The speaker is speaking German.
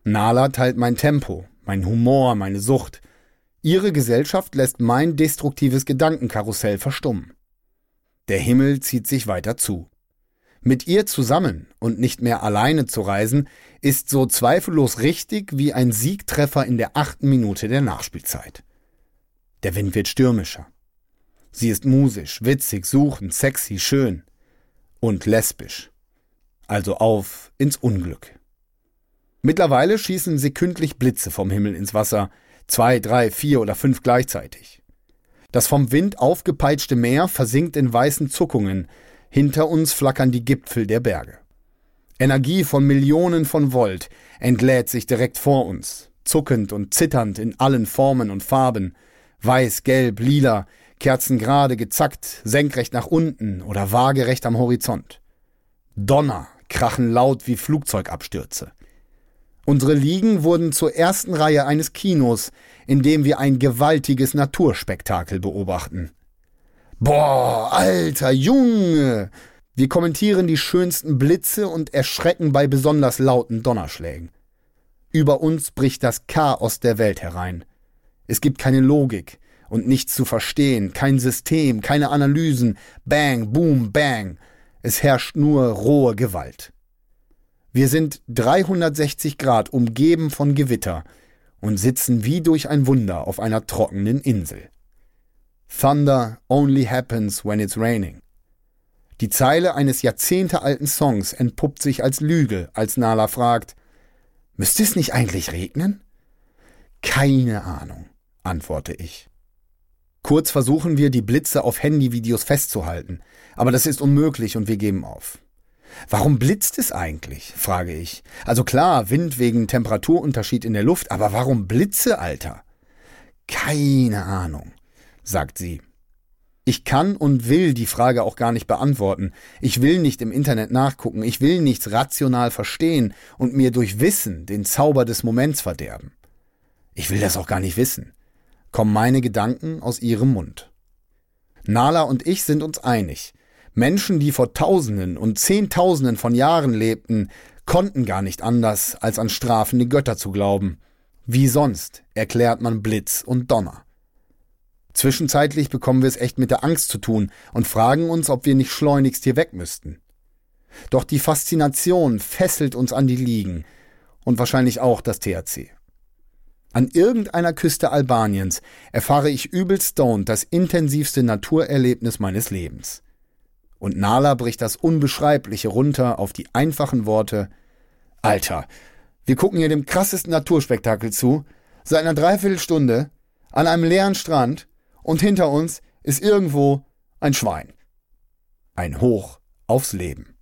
Nala teilt mein Tempo, mein Humor, meine Sucht. Ihre Gesellschaft lässt mein destruktives Gedankenkarussell verstummen. Der Himmel zieht sich weiter zu. Mit ihr zusammen und nicht mehr alleine zu reisen, ist so zweifellos richtig wie ein Siegtreffer in der 8. Minute der Nachspielzeit. Der Wind wird stürmischer. Sie ist musisch, witzig, suchend, sexy, schön und lesbisch. Also auf ins Unglück. Mittlerweile schießen sekündlich Blitze vom Himmel ins Wasser, 2, 3, 4 oder 5 gleichzeitig. Das vom Wind aufgepeitschte Meer versinkt in weißen Zuckungen, hinter uns flackern die Gipfel der Berge. Energie von Millionen von Volt entlädt sich direkt vor uns, zuckend und zitternd in allen Formen und Farben, weiß, gelb, lila, kerzengerade, gezackt, senkrecht nach unten oder waagerecht am Horizont. Donner krachen laut wie Flugzeugabstürze. Unsere Liegen wurden zur ersten Reihe eines Kinos, in dem wir ein gewaltiges Naturspektakel beobachten. Boah, Alter, Junge! Wir kommentieren die schönsten Blitze und erschrecken bei besonders lauten Donnerschlägen. Über uns bricht das Chaos der Welt herein. Es gibt keine Logik und nichts zu verstehen, kein System, keine Analysen. Bang, boom, bang. Es herrscht nur rohe Gewalt. Wir sind 360 Grad umgeben von Gewitter und sitzen wie durch ein Wunder auf einer trockenen Insel. Thunder only happens when it's raining. Die Zeile eines jahrzehntealten Songs entpuppt sich als Lüge, als Nala fragt, müsste es nicht eigentlich regnen? Keine Ahnung, antworte ich. Kurz versuchen wir, die Blitze auf Handyvideos festzuhalten, aber das ist unmöglich und wir geben auf. Warum blitzt es eigentlich, frage ich. Also klar, Wind wegen Temperaturunterschied in der Luft, aber warum Blitze, Alter? Keine Ahnung, sagt sie. Ich kann und will die Frage auch gar nicht beantworten. Ich will nicht im Internet nachgucken, ich will nichts rational verstehen und mir durch Wissen den Zauber des Moments verderben. Ich will das auch gar nicht wissen. Kommen meine Gedanken aus ihrem Mund. Nala und ich sind uns einig. Menschen, die vor Tausenden und Zehntausenden von Jahren lebten, konnten gar nicht anders, als an strafende Götter zu glauben. Wie sonst erklärt man Blitz und Donner. Zwischenzeitlich bekommen wir es echt mit der Angst zu tun und fragen uns, ob wir nicht schleunigst hier weg müssten. Doch die Faszination fesselt uns an die Liegen und wahrscheinlich auch das THC. An irgendeiner Küste Albaniens erfahre ich übelst stoned das intensivste Naturerlebnis meines Lebens. Und Nala bricht das Unbeschreibliche runter auf die einfachen Worte: Alter, wir gucken hier dem krassesten Naturspektakel zu, seit einer Dreiviertelstunde, an einem leeren Strand und hinter uns ist irgendwo ein Schwein. Ein Hoch aufs Leben.